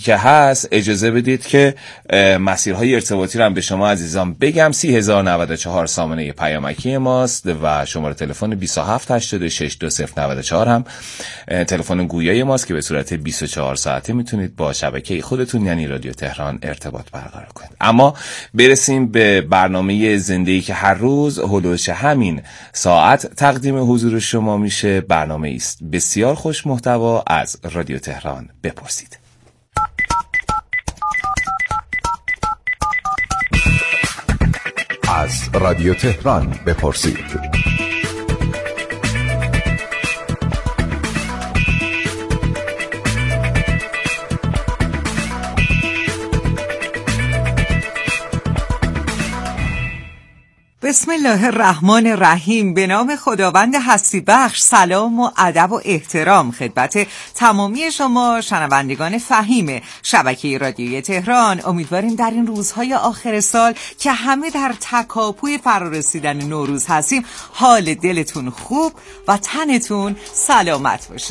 که هست اجازه بدید که مسیرهای ارتباطی رو هم به شما عزیزان بگم. 3094 سامانه پیامکی ماست و شماره تلفن 27862094 هم تلفن گویای ماست که به صورت 24 ساعته میتونید با شبکه خودتون یعنی رادیو تهران ارتباط برقرار کنید. اما برسیم به برنامه زنده‌ای که هر روز حدود همین ساعت تقدیم حضور شما میشه. برنامه است بسیار خوش محتوا از رادیو تهران بپرسید. از رادیو تهران بپرسید. بسم الله الرحمن الرحیم. به نام خداوند هستی بخش. سلام و ادب و احترام خدمت تمامی شما شنوندگان فهیم شبکه رادیوی تهران. امیدواریم در این روزهای آخر سال که همه در تکاپوی فرارسیدن نوروز هستیم حال دلتون خوب و تنتون سلامت باشه.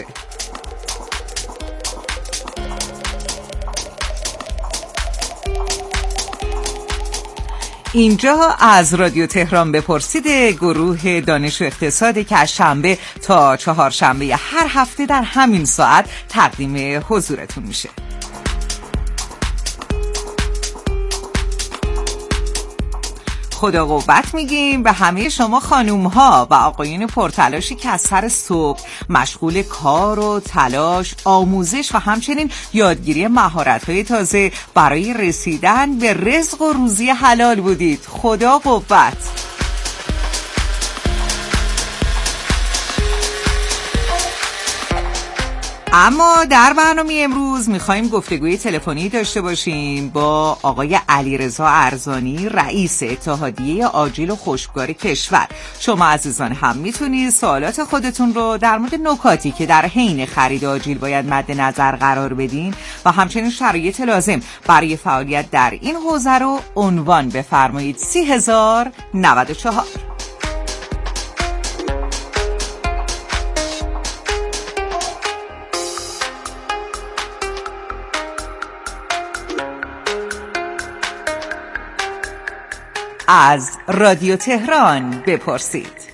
اینجا از رادیو تهران بپرسید، گروه دانش و اقتصاد که از شنبه تا چهارشنبه هر هفته در همین ساعت تقدیم حضورتون میشه. خدا قوت میگیم به همه شما خانوم ها و آقایون پرتلاشی که از سر صبح مشغول کار و تلاش، آموزش و همچنین یادگیری مهارت‌های تازه برای رسیدن به رزق و روزی حلال بودید. خدا قوت. اما در برنامه امروز میخوایم گفتگوی تلفنی داشته باشیم با آقای علیرضا ارزانی، رئیس اتحادیه آجیل و خشکبار کشور. شما عزیزان هم میتونید سوالات خودتون رو در مورد نکاتی که در حین خرید آجیل باید مد نظر قرار بدین و همچنین شرایط لازم برای فعالیت در این حوزه رو عنوان بفرمایید. 30,094. از رادیو تهران بپرسید.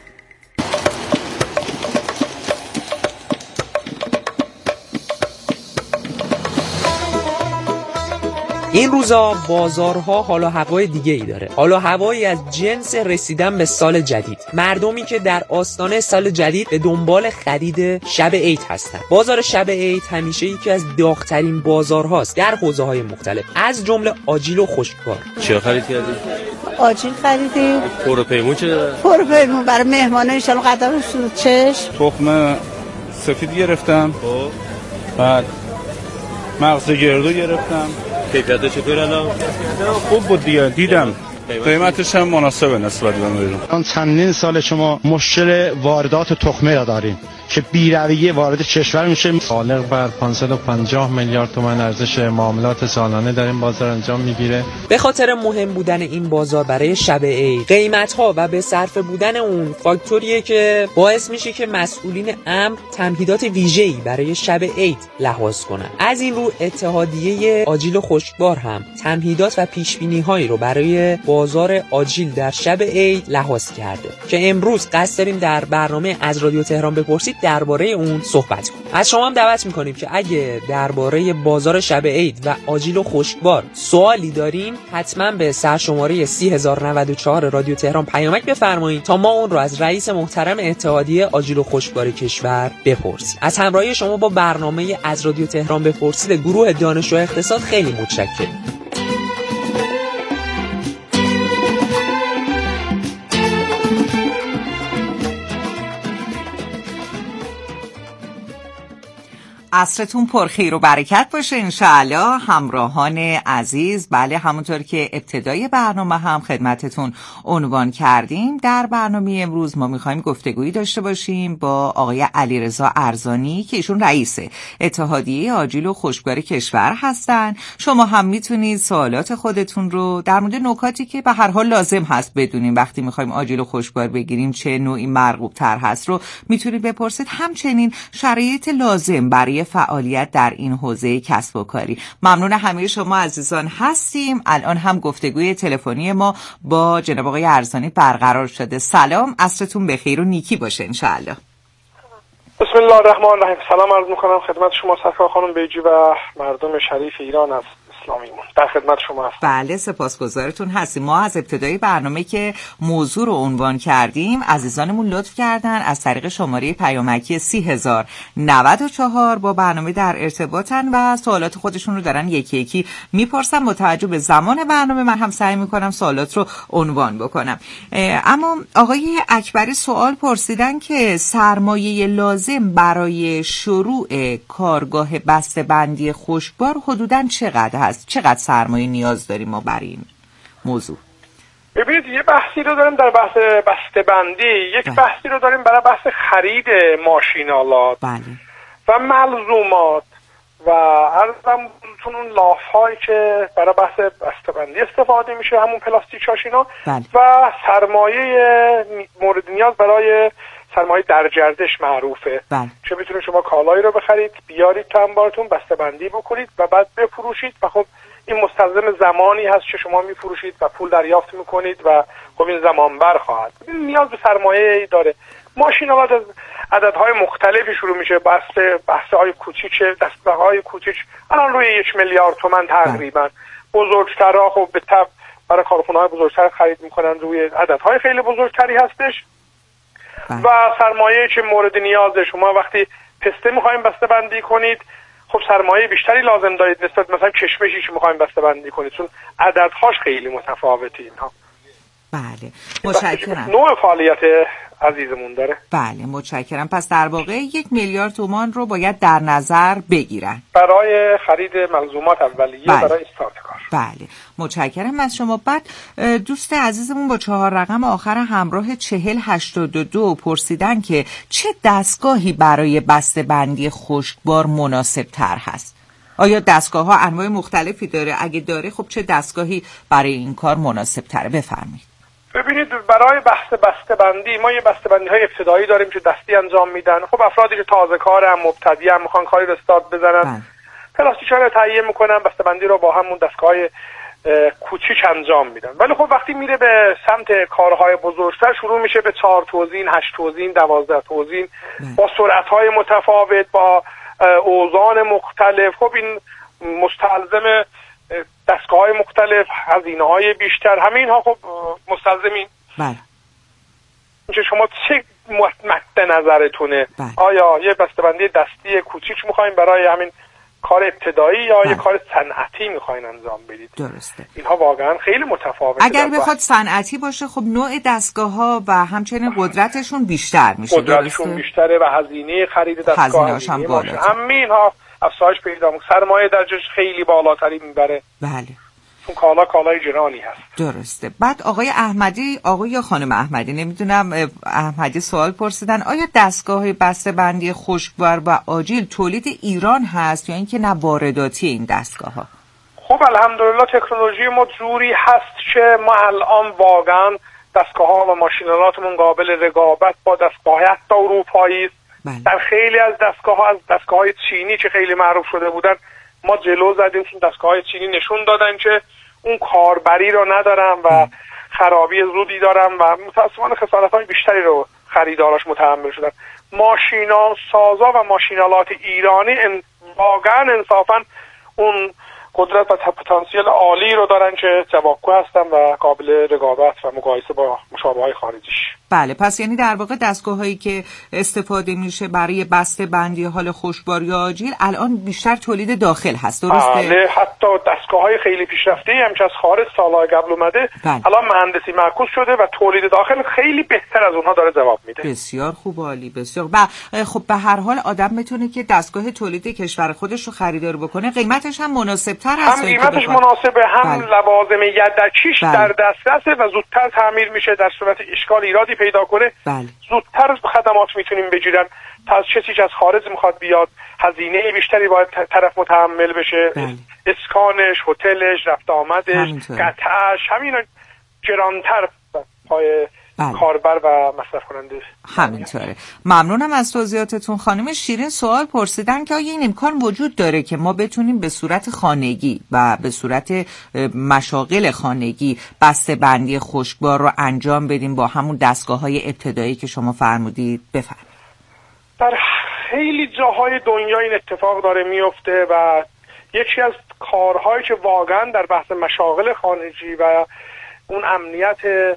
این روزا بازارها حال و هوای دیگه ای داره، حال و هوایی از جنس رسیدن به سال جدید. مردمی که در آستانه سال جدید به دنبال خرید شب عید هستن. بازار شب عید همیشه یکی از داغ‌ترین بازارهاست در حوزه‌های مختلف، از جمله آجیل و خشکبار. چه خرید کردید؟ آجیل خریدیم. پروپیمون چه داره؟ پروپیمون برای مهمانان ان شاء الله قدمشون چشم. تخم سفید گرفتم. بعد مغز گردو گرفتم. کیفیت چطور الان؟ خوب بود دیگه، دیدم قیمتش هم مناسبه نسبت به بیرون. چندین سال شما مشکل واردات تخمه را داریم که بی‌رویه وارد کشور میشه. بالغ بر 550 میلیارد تومان ارزش معاملات سالانه در این بازار انجام میگیره. به خاطر مهم بودن این بازار برای شب عید، قیمت‌ها و به صرفه بودن اون فاکتوریه که باعث میشه که مسئولین امر تمهیدات ویژه‌ای برای شب عید لحاظ کنن. از این رو اتحادیه آجیل و خشکبار هم تمهیدات و پیش‌بینی‌هایی رو برای بازار آجیل در شب عید لحاظ کرده که امروز قصد داریم در برنامه از رادیو تهران بپرسید درباره اون صحبت کنیم. از شما هم دعوت می‌کنیم که اگه درباره بازار شب عید و آجیل و خشکبار سوالی دارین حتما به سرشماره 30,094 رادیو تهران پیامک بفرمایید تا ما اون رو از رئیس محترم اتحادیه آجیل و خشکبار کشور بپرسیم. از همراهی شما با برنامه از رادیو تهران بپرسید گروه دانش و اقتصاد خیلی متشکرم. عصرتون پرخیر و برکت باشه انشاءالله همراهان عزیز. بله، همونطور که ابتدای برنامه هم خدمتتون عنوان کردیم، در برنامه امروز ما میخوایم گفتگویی داشته باشیم با آقای علیرضا ارزانی که ایشون رئیس اتحادیه آجیل و خشکبار کشور هستن. شما هم میتونید سوالات خودتون رو در مورد نکاتی که به هر حال لازم هست بدونیم وقتی میخوایم آجیل و خشکبار بگیریم چه نوعی مرغوب تر هست رو میتونید بپرسید. همچنین شرایط لازم برای فعالیت در این حوزه کسب و کاری. ممنون همه شما عزیزان هستیم. الان هم گفتگوی تلفنی ما با جناب آقای ارزانی برقرار شده. سلام، عصرتون بخیر و نیکی باشه انشاءالله. بسم الله الرحمن الرحیم. سلام عرض میکنم خدمت شما سرکار خانم بیجی و مردم شریف ایران از اسلامیمون. در خدمت شما هستم. بله سپاسگزارتون هستیم. ما از ابتدای برنامه که موضوع رو عنوان کردیم عزیزانمون لطف کردن از طریق شماره پیامکی 3094 با برنامه در ارتباطن و سوالات خودشون رو دارن یکی یکی میپرسن. با توجه به زمان برنامه من هم سعی میکنم سوالات رو عنوان بکنم. اما آقای اکبری سوال پرسیدن که سرمایه لازم برای شروع کارگاه بسته‌بندی خشکبار حدوداً چقدر هست؟ چقدر سرمایه نیاز داریم ما برای این موضوع؟ ببینید یه بحثی رو داریم در بحث بسته‌بندی، یک بحثی رو داریم برای بحث خرید ماشین‌آلات و ملزومات و عرضم اون لاف‌هایی که برای بحث بسته‌بندی استفاده میشه، همون پلاستیک شاشینا و سرمایه مورد نیاز برای سرمایه در گردش معروفه. چه میتونه شما کالایی رو بخرید، بیارید تو انبارتون، بسته‌بندی بکنید و بعد بفروشید و خب این مستلزم زمانی هست که شما میفروشید و پول دریافت میکنید و خب این زمان بر خواهد. نیاز به سرمایه داره. ماشین‌آلات از عددهای مختلفی شروع میشه. بحث‌های کوچیک، دستگاه‌های کوچیک الان روی 1 میلیارد تومان تقریبا. بزرگترها خب به تبع برای کارخونه‌های بزرگتر خرید میکنن، روی عددهای خیلی بزرگتری هستش. و سرمایه که مورد نیازه، شما وقتی پسته میخوایم بسته بندی کنید خب سرمایه بیشتری لازم دارید نسبت مثلا کشمشی که میخوایم بسته بندی کنید، چون عددهاش خیلی متفاوته اینها. بله متشکرم. نوع فعالیت عزیزمون داره. بله متشکرم. پس در واقع 1 میلیارد تومان رو باید در نظر بگیرن برای خرید ملزومات اولیه. برای استارت کار. بله متشکرم از شما. بعد دوست عزیزمون با 4 رقم آخر همراه 4082 پرسیدن که چه دستگاهی برای بسته‌بندی خشکبار مناسب تر هست؟ آیا دستگاه ها انواع مختلفی داره؟ اگه داره خب چه دستگاهی برای این کار مناسب تره؟ بفرمایید. ببینید برای بحث بسته‌بندی ما یه بسته‌بندی‌های ابتدایی داریم که دستی انجام میدن. خب افرادی که تازه کارن، مبتدی هم میخوان کاری رو استارت بزنن، پلاستیک‌ها رو تهیه میکنن، بسته‌بندی رو با همون دستگاه‌های کوچیک انجام میدن. ولی خب وقتی میره به سمت کارهای بزرگتر شروع میشه به 4 توزین، 8 توزین، 12 توزین با سرعت‌های متفاوت، با اوزان مختلف. خب این مستلزم دستگاه‌های مختلف، هزینه‌های بیشتر، همین ها خب مستلزمین. بله. اینکه شما چه مد نظرتونه؟ آیا یه بسته‌بندی دستی کوچیک می‌خواید برای همین کار ابتدایی یا یه کار صنعتی می‌خواید انجام بدید؟ درسته. اینها واقعا خیلی متفاوته. اگر بخواد صنعتی باشه خب نوع دستگاه‌ها و همچنین قدرتشون بیشتر میشه. قدرتشون بیشتره و هزینه خرید دستگاه هم بالاتر. همین ها افزایش پیدا می‌کنه. سرمایه درجش خیلی بالاتری میبره. بله. چون کالای جرانی هست. درسته. بعد آقای احمدی، آقای یا خانم احمدی نمیدونم، احمدی سوال پرسیدن آیا دستگاه بسته‌بندی خشکبار و آجیل تولید ایران هست یا اینکه نه وارداتی این دستگاه ها؟ خب الحمدلله تکنولوژی ما جوری هست که ما الان واقعا دستگاه ها و ماشینالاتمون قابل رقابت با دستگاه حتی اروپایی است. در خیلی از دستگاه‌های چینی که خیلی معروف شده بودن ما جلو زدیم، چون دستگاه‌های چینی نشون دادن که اون کاربری رو ندارن و خرابی زودی دارن و متأسفانه خسارت‌های بیشتری رو خریداراش متحمل شدن. سازا و ماشینالات ایرانی واقعا انصافا اون قدرت و پتانسیل عالی رو دارن که جوابگو هستن و قابل رقابت و مقایسه با مشابه‌های خارجیش. بله، پس یعنی در واقع دستگاه‌هایی که استفاده میشه برای بسته‌بندی حال خشکبار یا آجیل الان بیشتر تولید داخل هست، درسته؟ بله، حتی دستگاه‌های خیلی پیشرفته‌ای هم که از خارج سال‌های قبل اومده الان مهندسی معکوس شده و تولید داخل خیلی بهتر از اونها داره جواب میده. بسیار خوب، عالی، بسیار. خب به هر حال آدم میتونه که دستگاه تولید کشور خودش رو خریدار بکنه، قیمتش هم مناسب‌تر هست. هم قیمتش مناسبه، هم لوازم یدکیش در دسترسه و زودتر تعمیر میشه. در صورت اشکال ایرادی پیدا کنه زودتر خدمات میتونیم بجیرن تا از کسی که از خارج میخواد بیاد هزینه بیشتری باید طرف متحمل بشه. اسکانش، هتلش، رفت آمدش، قطعش، همین گرانتر پای کاربر و مصرف کننده. همینطوره. ممنونم از توضیحاتتون. خانم شیرین سوال پرسیدن که آیا این امکان وجود داره که ما بتونیم به صورت خانگی و به صورت مشاغل خانگی بسته‌بندی خشکبار رو انجام بدیم با همون دستگاه‌های ابتدایی که شما فرمودید؟ بفرمایید. در خیلی جاهای دنیا این اتفاق داره میفته و یکی از کارهایی که واقعا در بحث مشاغل خانگی و اون امنیت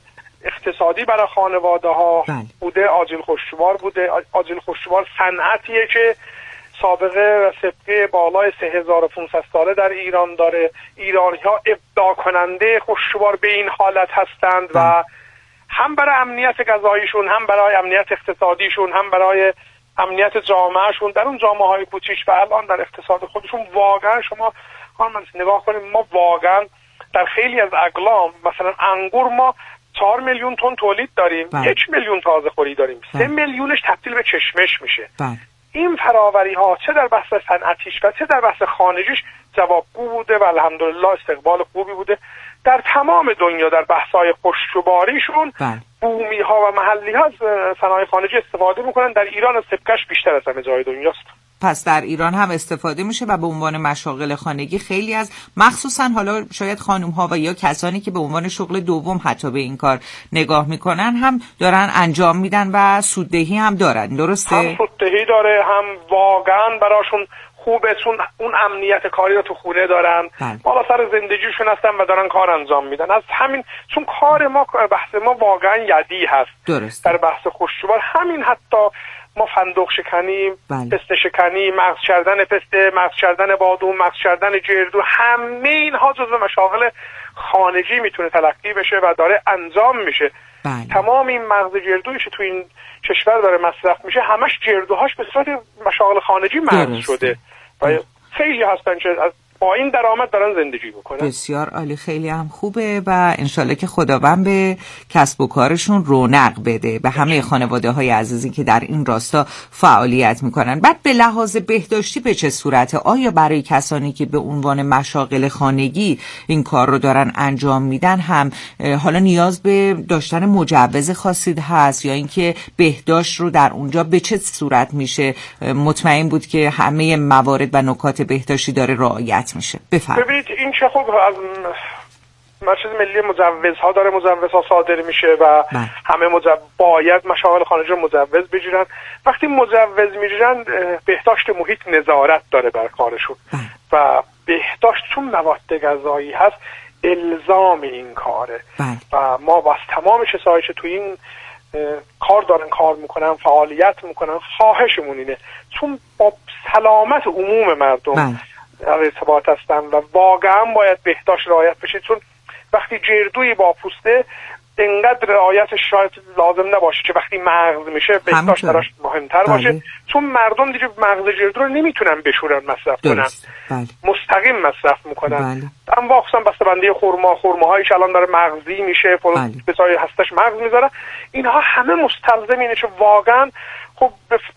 اقتصادی برای خانواده ها بوده آجیل خشکبار بوده. آجیل خشکبار صنعتیه که سابقه و سابقه بالای 3500 ساله در ایران داره. ایرانی ها ابداع کننده خشکبار به این حالت هستند و هم برای امنیت غذاییشون، هم برای امنیت اقتصادیشون، هم برای امنیت جامعهشون در اون جامعه های کوچیک و الان در اقتصاد خودشون. واقعا شما نگاه کنید، ما واقعا در خیلی از اقلام مثلا انگور ما 4 میلیون تن تولید داریم، 1 میلیون تازه خوری داریم، 3 میلیونش تبدیل به چشمش میشه. این فراوری ها چه در بحث صنعتیش و چه در بحث خانگیش جوابگو بوده و الحمدلله استقبال خوبی بوده. در تمام دنیا در بحث‌های خشکباریشون بومی ها و محلی ها از صنایع خانگی استفاده میکنن. در ایران سبکش بیشتر از همه جای دنیاست. پس در ایران هم استفاده میشه و به عنوان مشاغل خانگی خیلی از مخصوصا حالا شاید خانم ها و یا کسانی که به عنوان شغل دوم حتی به این کار نگاه میکنن هم دارن انجام میدن و سوددهی هم دارن. درسته؟ هم سوددهی داره، هم واقعا براشون خوبه چون اون امنیت کاری رو تو خونه دارن، بالا سر زندگیشون هستن و دارن کار انجام میدن. از همین چون کار ما بحث ما واقعا یدی هست. درست. در بحث خشکبار همین حتی ما فندق شکنی، پسته شکنی، مغز کردن پسته، مغز کردن بادوم، مغز کردن جردو، همه اینها جزو مشاغل خانگی میتونه تلقی بشه و داره انجام میشه. تمام این مغز جردویی که تو این کشور داره مصرف میشه همش جردوهاش به صورت مشاغل خانگی مغز شده و خیلی هستن که با این درآمد دارن زندگی میکنن. بسیار عالی، خیلی هم خوبه و انشالله که خداوند به کسب و کارشون رونق بده به همه خانواده های عزیزی که در این راستا فعالیت میکنن. بعد به لحاظ بهداشتی به چه صورته؟ آیا برای کسانی که به عنوان مشاغل خانگی این کار رو دارن انجام میدن هم حالا نیاز به داشتن مجوز خاصی هست یا اینکه بهداشت رو در اونجا به چه صورت میشه مطمئن بود که همه موارد و نکات بهداشتی داره رعایت میشه؟ ببینید این که خب از مرکز ملی مجوزها داره مجوزها صادر میشه و همه باید مشاغل خانگی رو مجوز بگیرن. وقتی مجوز میگیرن بهداشت محیط نظارت داره بر کارشون و بهداشت چون مواد غذایی هست الزام این کاره و ما با تمام کسایی که تو این کار دارن کار میکنن فعالیت میکنن خواهشمون اینه چون با سلامت عموم مردم در ارتباط هستن و واقعا باید بهداشت رعایت بشه چون وقتی جردویی با پوسته انقدر رعایتش شاید لازم نباشه که وقتی مغز میشه بهداشت براش مهمتر باشه چون مردم دیگه مغز جردو رو نمیتونن بشورن مصرف کنن مستقیم مصرف میکنن. اما خصوصا بسته‌بندی خرماهایی که الان داره مغزی میشه بسای هستش مغز میذاره اینها همه مستلزم اینه که واقعا خب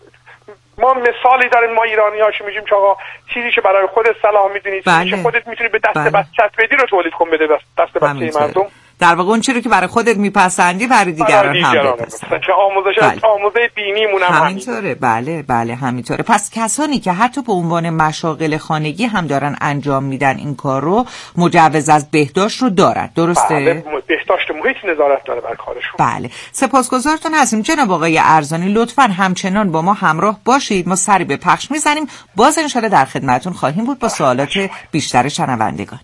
ما مثالی داریم ما ایرانی‌ها که میگیم که آقا چیزی که برای خودت صلاح میدونی چیزی که خودت میتونی به دست بچت بدی رو تولید کن بده دست بچه مردم. در واقع اون چیزی که برای خودت میپسندی برای دیگران هم بپسند. که آموزه دینیمون هم همینطوره. بله همینطوره. پس کسانی که حتی به عنوان مشاغل خانگی هم دارن انجام میدن این کار رو مجوز از بهداشت رو دارن. درسته؟ بله بهداشت محیط نظارت داره بر کارشون. بله سپاسگزارتون هستیم جناب آقای ارزانی. لطفاً همچنان با ما همراه باشید. ما سری به پخش میزنیم باز ان شاءالله در خدمتتون خواهیم بود با سوالات بیشتر شنوندگان.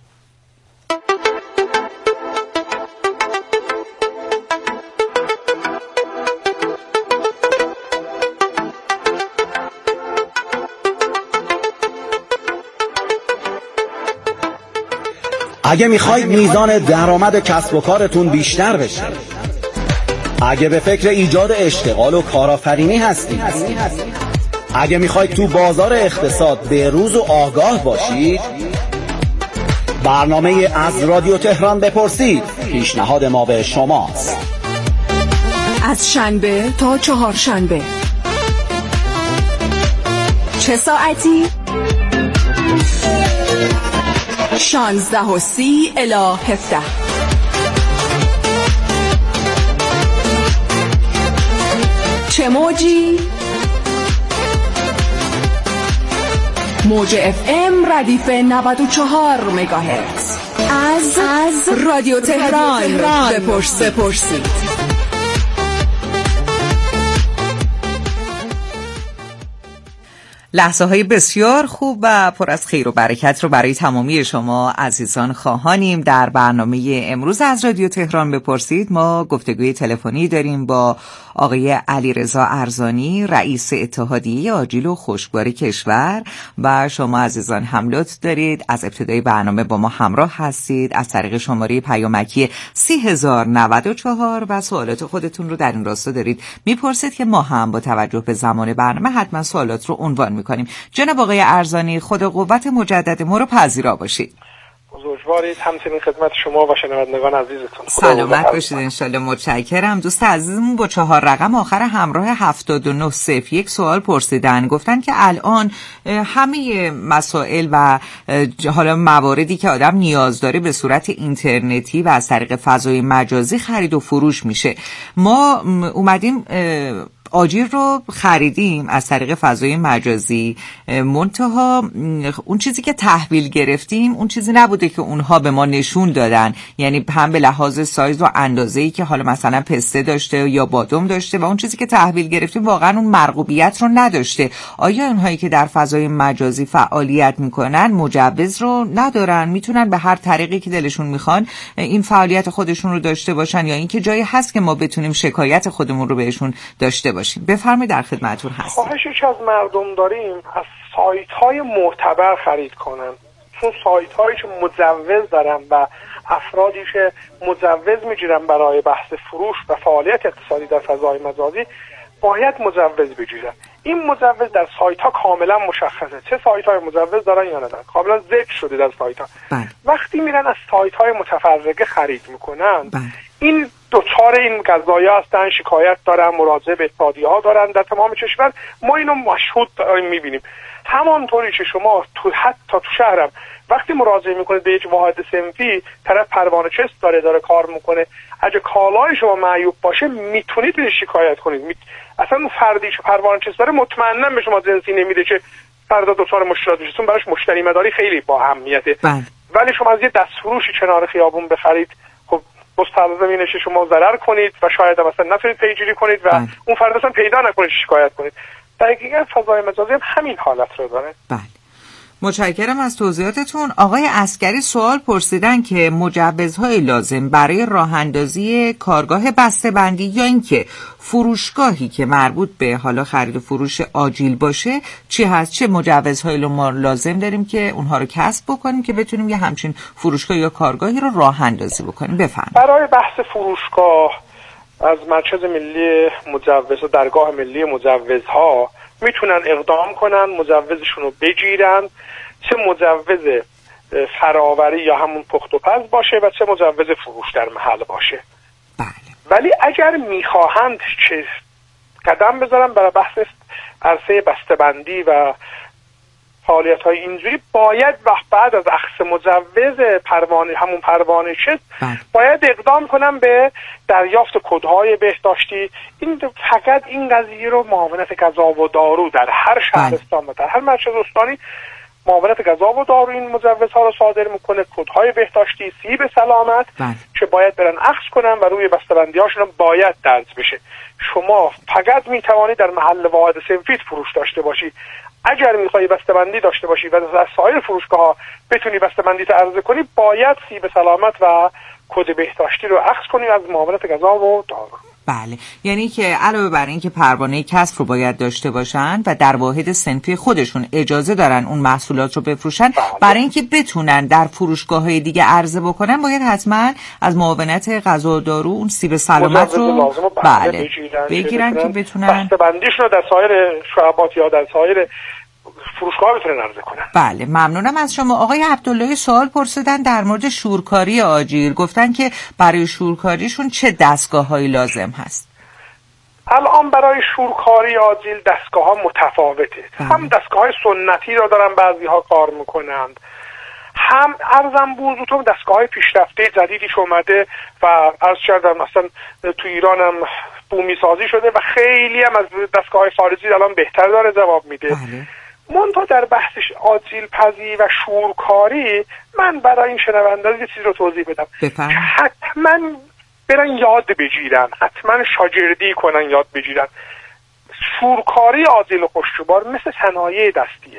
اگه میخواید میزان درآمد کسب و کارتون بیشتر بشه، اگه به فکر ایجاد اشتغال و کارآفرینی هستید، اگه میخواید تو بازار اقتصاد به‌روز و آگاه باشید، برنامه از رادیو تهران بپرسید پیشنهاد ما به شماست. از شنبه تا چهارشنبه چه ساعتی؟ 16:30 الی 17. چه موجی؟ موج FM ردیف 94 مگاهرتز. از رادیو تهران بپرسید. لحظه های بسیار خوب و پر از خیر و برکت رو برای تمامی شما عزیزان خواهانیم. در برنامه امروز از رادیو تهران بپرسید ما گفتگوی تلفنی داریم با آقای علیرضا ارزانی، رئیس اتحادیه آجیل و خشکبار کشور، و شما عزیزان هم لطف دارید از ابتدای برنامه با ما همراه هستید از طریق شماره پیامکی 3094 و سوالات خودتون رو در این راستا دارید میپرسید که ما هم با توجه به زمان برنامه حتما سوالات رو عنوان میکنیم. جناب آقای ارزانی، خدا قوت مجدد ما رو پذیرا باشید. بزرگوارید، همچنین خدمت شما و شنوندگان عزیزتون. سلامت باشید انشالله. متشکرم. دوست عزیزمون با 4 رقم آخر همراه 7901 سوال پرسیدن، گفتن که الان همه مسائل و حالا مواردی که آدم نیاز داره به صورت اینترنتی و از طریق فضای مجازی خرید و فروش میشه. ما اومدیم آجیل رو خریدیم از طریق فضای مجازی، منتها اون چیزی که تحویل گرفتیم اون چیزی نبوده که اونها به ما نشون دادن، یعنی هم به لحاظ سایز و اندازه‌ای که حالا مثلا پسته داشته یا بادام داشته و اون چیزی که تحویل گرفتیم واقعا اون مرغوبیت رو نداشته. آیا اونهایی که در فضای مجازی فعالیت میکنن مجوز رو ندارن، میتونن به هر طریقی که دلشون میخوان این فعالیت خودشون رو داشته باشن، یا اینکه جایی هست که ما بتونیم شکایت خودمون رو بهشون داشته باشیم؟ بفرمایید، در خدمتتون هستیم. خواهشی که از مردم داریم از سایت‌های معتبر خرید کنن، چون سایت‌هایی که مجوز دارن و افرادی که مجوز میگیرن برای بحث فروش و فعالیت اقتصادی در فضای مجازی باید مجوز بگیرن. این مجوز در سایت‌ها کاملا مشخصه، چه سایت‌های مجوز دارن یا ندارن، کاملا ذکر شده در سایت‌ها. وقتی میرن از سایت‌های متفرقه خرید میکنن، این دوچار این قضایا هستن، شکایت دارن، مراجعه به اتحادیه‌ها دارن در تمام کشور. ما اینو مشهود میبینیم. همانطوری که شما حتی تو شهرم وقتی مراجعه میکنید به یک واحد صنفی، طرف پروانه چست داره کار میکنه، اگه کالای شما معیوب باشه میتونید به شکایت کنید. اصلا اون فردی که پروانه چست داره مطمئنا به شما جنسی نمیده که فردا دوچار مشکلات بشید، چون براش مشتری مداری خیلی با اهمیته. ولی شما از یه دستفروشی کنار خیابون بخرید، خب مستلزم اینه که شما ضرر کنید و شاید مثلا نتونید پیگیری کنید و اون فرد اصلا پیدا نکنید شکایت کنید. در حقیقت فضای مجازی هم همین حالت رو داره. بله، متشکرم از توضیحاتتون. آقای عسکری سوال پرسیدن که مجوزهای لازم برای راه اندازی کارگاه بسته‌بندی یا اینکه فروشگاهی که مربوط به حالا خرید و فروش آجیل باشه چی هست؟ چه مجوزهایی رو ما لازم داریم که اونها رو کسب بکنیم که بتونیم یه همچین فروشگاه یا کارگاهی رو راه اندازی بکنیم؟ بفرمایید. برای بحث فروشگاه از مرکز ملی مجوز و درگاه ملی مجوزها میتونن اقدام کنن، مجوزشون رو بگیرن، چه مجوز فراوری یا همون پخت و پز باشه و چه مجوز فروش در محل باشه. بله. ولی اگر میخواهند که قدم بذارن برای بحث عرصه بسته‌بندی و فعالیت‌های اینجوری، باید بعد از اخذ مجوز همون پروانه چست باید اقدام کنن به دریافت کدهای بهداشتی. این فقط این قضیه رو معاونت غذا و دارو در هر شهرستان و در هر مرکز استانی معاونت غذا و دارو این مجوزها رو صادر میکنه، کدهای بهداشتی، سیب سلامت که باید برن اخذ کنن و روی بسته‌بندی‌هاشون باید درج بشه. شما فقط میتوانید در محل واحد صنفیت فروش داشته باشی. اگر میخوایی بسته‌بندی داشته باشی و در سایر فروشگاه‌ها بتونی بسته‌بندیت عرضه کنی، باید سیب سلامت و کد بهداشتی رو اخذ کنی از معاونت غذا و دارو. بله، یعنی که علاوه بر این که پروانه کسب رو باید داشته باشن و در واحد صنفی خودشون اجازه دارن اون محصولات رو بفروشن، برای اینکه بتونن در فروشگاه‌های دیگه عرضه بکنن باید حتما از معاونت غذا و دارو اون سیب سلامت رو بگیرن که بتونن بسته‌بندیش رو در سایر شعبات یا در سایر فروشگاه بتونن عرضه کنن. بله، ممنونم از شما. آقای عبدالله سوال پرسیدن در مورد شورکاری آجیل، گفتن که برای شورکاریشون چه دستگاه‌هایی لازم هست؟ الان برای شورکاری آجیل دستگاه‌ها متفاوته. هم دستگاه‌های سنتی را دارن بعضی‌ها کار میکنند، هم ارزم بوزتون دستگاه‌های پیشرفته جدیدی اومده و عرض کردم اصلا تو ایران هم بومی سازی شده و خیلی هم از دستگاه خارجی الان بهتر داره جواب میده. منتها در بحثش آجیل پزی و شورکاری من برای این شنوندگان یه چیز رو توضیح بدم که حتما برن یاد بگیرن، حتما شاگردی کنن، یاد بگیرن. شورکاری آجیل و خوشچوبار مثل صنایع دستیه.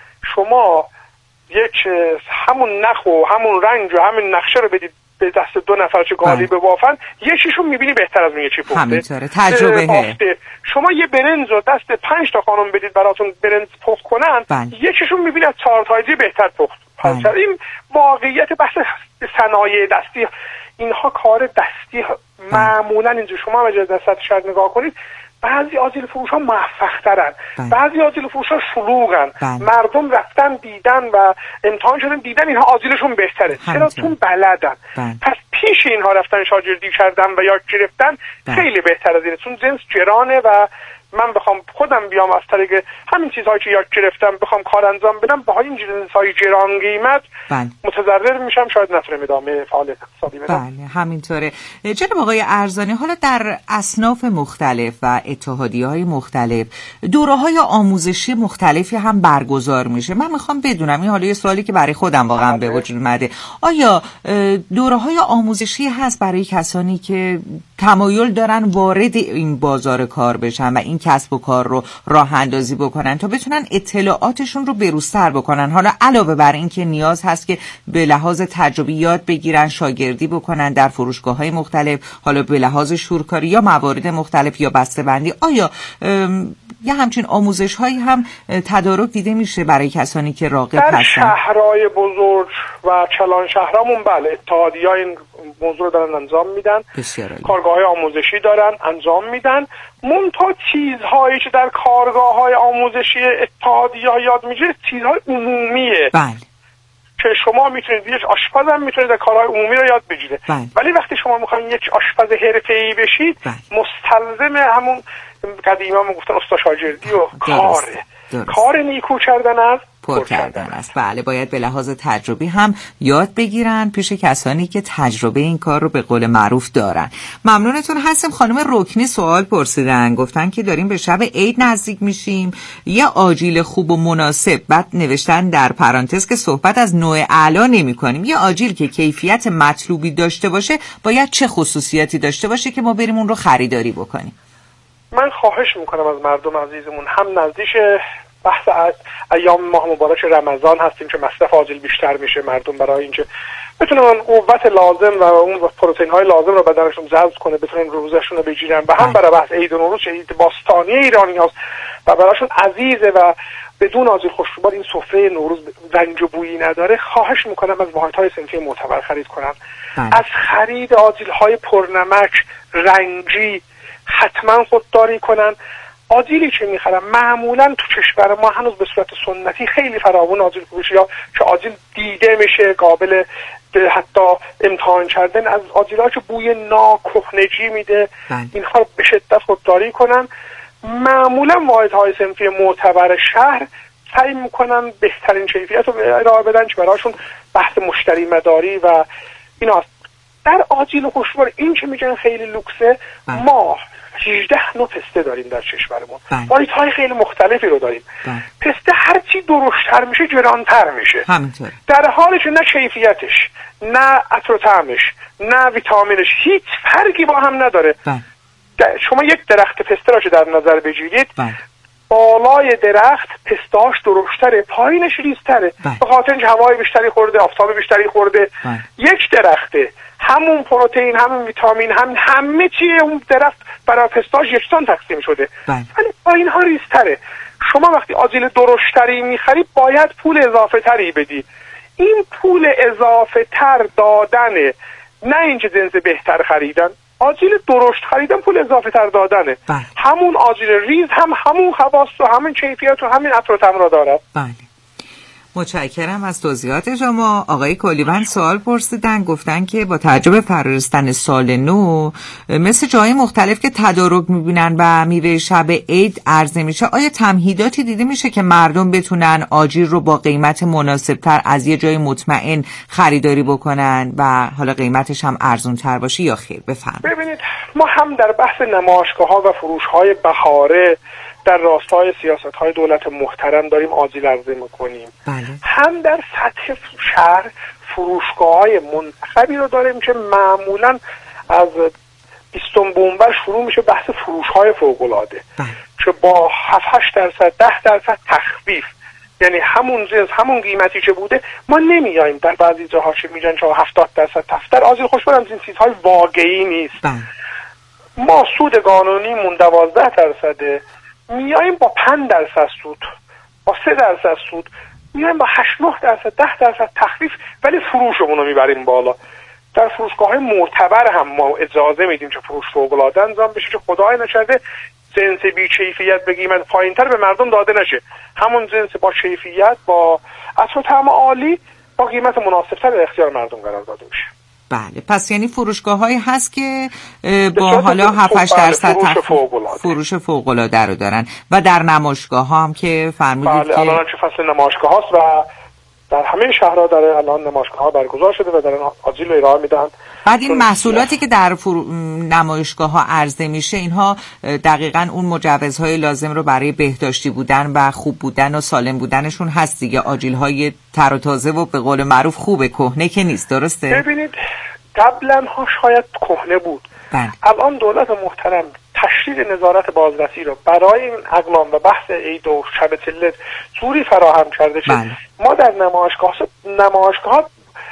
شما یک همون نخ و همون رنگ و همون نقشه رو بدید به دست دو نفر چه گالی ببافن، یکیشون میبینی بهتر از اون یکی پخته. همینطوره، تجربه. شما یه برنج رو دست 5 تا خانم بدید براتون برنج پخت کنن، یکیشون میبینی از 4 تایجی بهتر پخت. این واقعیت بحث صنایع دستی، اینها کار دستی معمولا اینجا شما وجه دست شاید نگاه کنید، بعضی آجیل فروش ها موفق ترن، بعضی آجیل فروش ها شلوغن. مردم رفتن دیدن و امتحان شدن دیدن اینها آجیلشون بهتره، چرا؟ چون بلدن. پس پیش اینها رفتن شاگردی کردن و یاد گرفتن خیلی بهتر از اینه، چون جنس گرانه و من بخوام خودم بیام از طریق همین چیزهایی که یاد گرفتم بخوام کار انجام بدم با این جنس‌های گران قیمت متضرر میشم، شاید نتونم ادامه فعالیت اقتصادی بدم. بله همینطوره. جناب آقای ارزانی، حالا در اصناف مختلف و اتحادیه‌های مختلف دوره‌های آموزشی مختلفی هم برگزار میشه. من میخوام بدونم، این حالا یه سوالی که برای خودم واقعا به وجود اومده، آیا دوره‌های آموزشی هست برای کسانی که تمایل دارن وارد این بازار کار بشن و این کسب و کار رو راه اندازی بکنن تا بتونن اطلاعاتشون رو بروزتر بکنن؟ حالا علاوه بر این که نیاز هست که به لحاظ تجربی یاد بگیرن، شاگردی بکنن در فروشگاه‌های مختلف، حالا به لحاظ شورکاری یا موارد مختلف یا بسته‌بندی، آیا یه همچین آموزش‌هایی هم تدارک دیده میشه برای کسانی که راغب هستن؟ در شهرهای بزرگ و کلان شهرامون بله، اتحادیه‌ها این موضوع رو دارن انجام میدن، کارگاه‌های آموزشی دارن انجام میدن. منتها چیزهایی که در کارگاه‌های آموزشی اتحادیه‌ها یاد میشه چیزهای عمومیه. بله. که شما میتونید یک آشپز هم میتونید در کارهای عمومی رو یاد بگیره. ولی وقتی شما میخواین یک آشپز حرفه‌ای بشید، مستلزم همون قدیما میگفتن استاد شاگردی و کار نیکو کردن است، پر کردن است. بله، باید به لحاظ تجربی هم یاد بگیرن پیش کسانی که تجربه این کار رو به قول معروف دارن. ممنونتون هستم. خانم رکنی سوال پرسیدن، گفتن که داریم به شب عید نزدیک میشیم، یه آجیل خوب و مناسب، بعد نوشتن در پرانتز که صحبت از نوع اعلا نمی کنیم، یه آجیل که کیفیت مطلوبی داشته باشه باید چه خصوصیاتی داشته باشه که ما بریم اون رو خریداری بکنیم؟ من خواهش میکنم از مردم عزیزمون، هم نزدیک بحث ایام ماه مبارک رمضان هستیم که مصرف آجیل بیشتر میشه، مردم برای اینکه بتونن قوت لازم و اون پروتئین های لازم رو بدنشون جذب کنه بتونن روزشون رو بگیرن، و هم برای بحث عید نوروز، عید باستانی ایرانی هست و براشون عزیزه و بدون آجیل خوشبو این سفره نوروز رنگ و بویی نداره، خواهش میکنم از واحدهای صنفی معتبر خرید کنن. از خرید آجیل های پرنمک رنگی حتما خودداری کنن. آجیلی که میخرم معمولا تو کشور ما هنوز به صورت سنتی خیلی فراوان آجیل فروشی ها که آجیل دیده میشه، قابل حتی امتحان کردن از آجیل‌ها که بوی ناکهنگی میده، اینها رو به شدت خودداری کنن. معمولا واحدهای صنفی معتبر شهر سعی میکنن بهترین کیفیت رو ارائه بدن که براشون بحث مشتری مداری و اینا. در آجیل و خوشبو این که میگن خیلی لوکسه، ما 18 نوع پسته داریم در کشورمون، واحدهای خیلی مختلفی رو داریم. پسته هرچی درشتر میشه گرانتر میشه، در حالی که نه کیفیتش، نه عطر و طعمش، نه ویتامینش هیچ فرقی با هم نداره. شما یک درخت پسته را که در نظر بگیرید، بالای درخت پسته‌اش درشتره، پایینش ریزتره، به خاطر اینکه هوای بیشتری خورده، آفتاب بیشتری خورده. یک درخته، همون پروتئین، همون ویتامین، همه چیه اون درخت برای پسته‌اش یکسان تقسیم شده، ولی پایین‌ها ریزتره. شما وقتی آجیل درشتری می‌خری باید پول اضافه تری بدی. این پول اضافه تر دادنه، نه اینکه جنس بهتر خریدن. آجیل درشت خریدن پول اضافه تر دادنه. همون آجیل ریز هم همون خواص و همون کیفیت و همین عطر و طعم را دارد. متشکرم از توضیحات شما. آقای کلیوان سوال پرسیدن، گفتن که با توجه به فرارسیدن سال نو مثل جای مختلف که تدارک میبینن و میوه شب عید عرضه میشه، آیا تمهیداتی دیده میشه که مردم بتونن آجیل رو با قیمت مناسبتر از یه جای مطمئن خریداری بکنن و حالا قیمتش هم ارزون تر باشه یا خیر؟ بفرمایید. ببینید، ما هم در بحث نمایشگاه‌ها و فروش‌های بهاره در راستای سیاست‌های دولت محترم داریم آجیل عرضه می‌کنیم. بله. هم در سطح شهر فروشگاه‌های منتخبی رو داریم که معمولاً از 20 بنبر شروع میشه بحث فروش‌های فوق‌العاده که با 7-8%، 10% تخفیف، یعنی همون جنس همون قیمتی که بوده ما نمیایم در بعضی جاها که میگن که 70% تفتر. آجیل خوشبر هم این چیزهای واقعی نیست. ما سود قانونیمون 12%، میایم با 5% سود، با 3% سود، میایم با 8-9%، 10% تخفیف، ولی فروشمون رو میبریم بالا. در فروشگاه‌های معتبر هم ما اجازه میدیم که فروش فوق‌العاده انجام بشه که خدای نکرده جنس بی کیفیت به قیمت پایینتر به مردم داده نشه، همون جنس با کیفیت، با عطر و طعم عالی، با قیمت مناسبتر به اختیار مردم قرار داده میشه. بله، پس یعنی فروشگاه‌هایی هست که با حالا 7-8% فروش فوق‌العاده رو دارن و در نمایشگاه‌ها هم که فرمودید بله، که الان که فصل نمایشگاه هاست و در همه شهرها در الان نمایشگاه‌ها برگزار شده و در آجیل رو ارائه میدن. بعد این محصولاتی که در نمایشگاه‌ها عرضه میشه، اینها دقیقاً اون مجوزهای لازم رو برای بهداشتی بودن و خوب بودن و سالم بودنشون هست دیگه. آجیل‌های تر و تازه و به قول معروف خوبه، کهنه که نیست، درسته؟ ببینید، قبلا ها شاید کهنه بود. الان دولت محترم تشدید نظارت بازرسی رو برای این اقلام و بحث عید و شب تلت جوری فراهم کرده شد. ما در نمایشگاه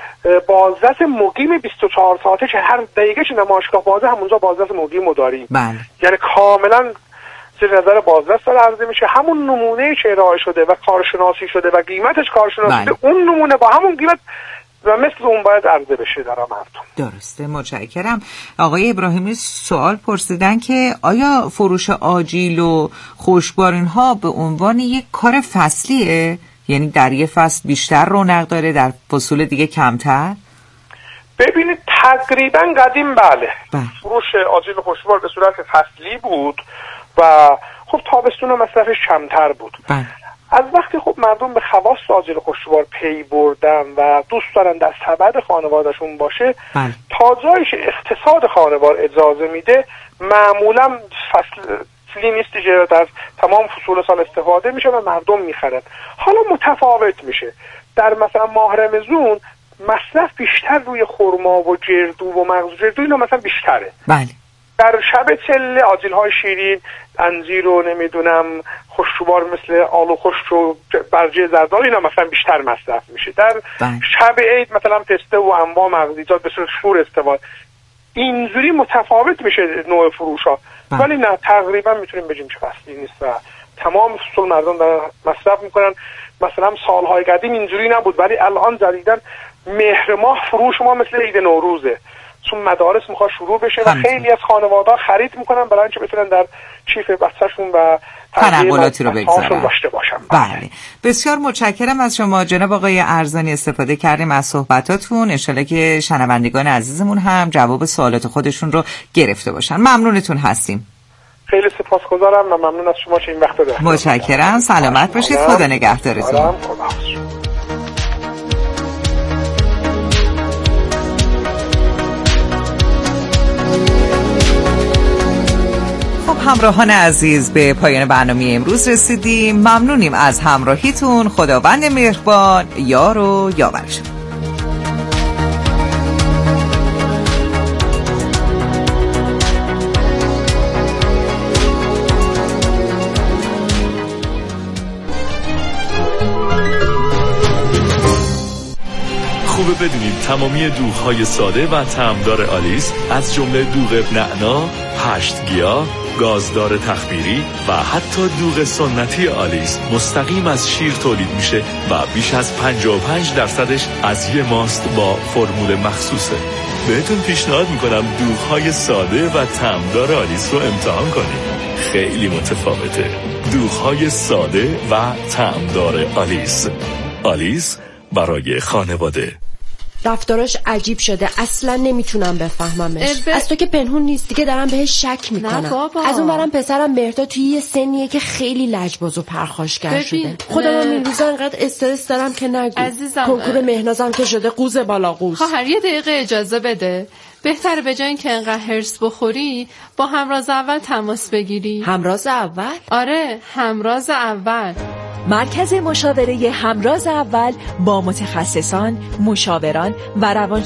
بازرس مقیم 24 ساعته که هر دقیقه که نمایشگاه بازه همونجا بازرس مقیم رو داریم. یعنی کاملا زیر نظر بازرس داره عرضه میشه. همون نمونه که ارائه شده و کارشناسی شده و قیمتش کارشناسی شده، اون نمونه با همون قیمت و مثل اون باید عرضه بشه در مردم. درسته، متشکرم. آقای ابراهیمی سوال پرسیدن که آیا فروش آجیل و خوشبار اینها به عنوان یک کار فصلیه؟ یعنی در یه فصل بیشتر رونق داره، در فصول دیگه کمتر؟ ببینید، تقریبا قدیم بله. فروش آجیل و خوشبار به صورت فصلی بود و خب تابستون مصرفش کمتر بود. از وقتی خب مردم به خواص آجیل و خوشبار پی بردن و دوست دارن در سبد خانوادهشون باشه، تا جایی که اقتصاد خانوار اجازه میده، معمولا فصلی نیست که در تمام فصول سال استفاده میشه و مردم میخرن. حالا متفاوت میشه. در مثلا ماه رمضان مصرف بیشتر روی خرما و جردو و مغز جردو اینا مثلا بیشتره. در شب چله آجیل‌های شیرین، انجیر و نمیدونم خوشبار مثل آلو خشک و برجه زردآلو اینا مثلا بیشتر مصرف میشه. در شب عید مثلا پسته و انواع مغزیجات به صورت شور استفاده. اینجوری متفاوت میشه نوع فروش‌ها. ولی نه، تقریبا میتونیم بگیم که فصلی نیست و تمام فصول مردم دارن مصرف میکنن. مثلا سالهای قدیم اینجوری نبود، ولی الان جدیداً مهر ماه فروش ما مثل عید نوروزه، چون مدارس میخواد شروع بشه و خیلی از خانواده‌ها خرید میکنن برای اینکه بتونن در کیف بچه‌شون و تنقلاتی رو بگذارن. داشته باشن. بله، بسیار متشکرم از شما جناب آقای ارزانی. استفاده کردیم از صحبتاتون، انشالله که شنوندگان عزیزمون هم جواب سوالات خودشون رو گرفته باشن. ممنونتون هستیم. خیلی سپاسگزارم و ممنون از شما که این وقت رو دادید. متشکرم، سلامت باشید، خدا نگهدارتون. همراهان عزیز، به پایان برنامه امروز رسیدیم. ممنونیم از همراهیتون. خداوند مهربان یار و یاور شما. خوبه بدونید تمامی دوغ‌های ساده و طعمدار آلیس از جمله دوغ نعنا، 8 گیاه، گازدار تخمیری و حتی دوغ سنتی آلیس مستقیم از شیر تولید میشه و بیش از 55% از یه ماست با فرمول مخصوصه. بهتون پیشنهاد میکنم دوغ‌های ساده و طعمدار آلیس رو امتحان کنید. خیلی متفاوته. دوغ‌های ساده و طعمدار آلیس. آلیس برای خانواده. رفتاراش عجیب شده، اصلا نمیتونم بفهممش. از تو که پنهون نیست دیگه، دارم بهش شک میکنم. نه بابا. از اون برم پسرم مهرداد توی یه سنیه که خیلی لجباز و پرخاشگر شده. خودم این روزا انقدر استرس دارم که نگو. عزیزم کنکور مهنازم که شده قوز بالا قوز. خواهر یه دقیقه اجازه بده. بهتره به جای اینکه انقدر هرس بخوری با همراز اول تماس بگیری. همراز اول؟ آره، همراز اول. مرکز مشاوره همراز اول با متخصصان، مشاوران و روانشناسان